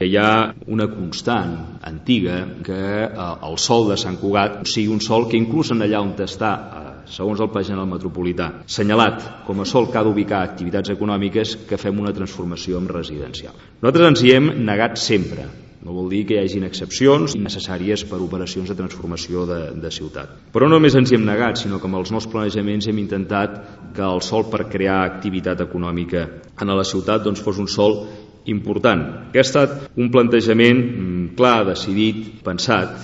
Hi ha una constant antiga que el sòl de Sant Cugat sigui un sòl que inclús en allà on està, segons el Pla General Metropolità, assenyalat com a sòl que ha d'ubicar activitats econòmiques, que fem una transformació en residencial. Nosaltres ens hi hem negat sempre. No vol dir que hi hagin excepcions necessàries per operacions de transformació de ciutat. Però no només ens hi hem negat, sinó que amb els nous planejaments hem intentat que el sòl per crear activitat econòmica en la ciutat fos un sòl important. Que ha estat un plantejament clar, decidit, pensat,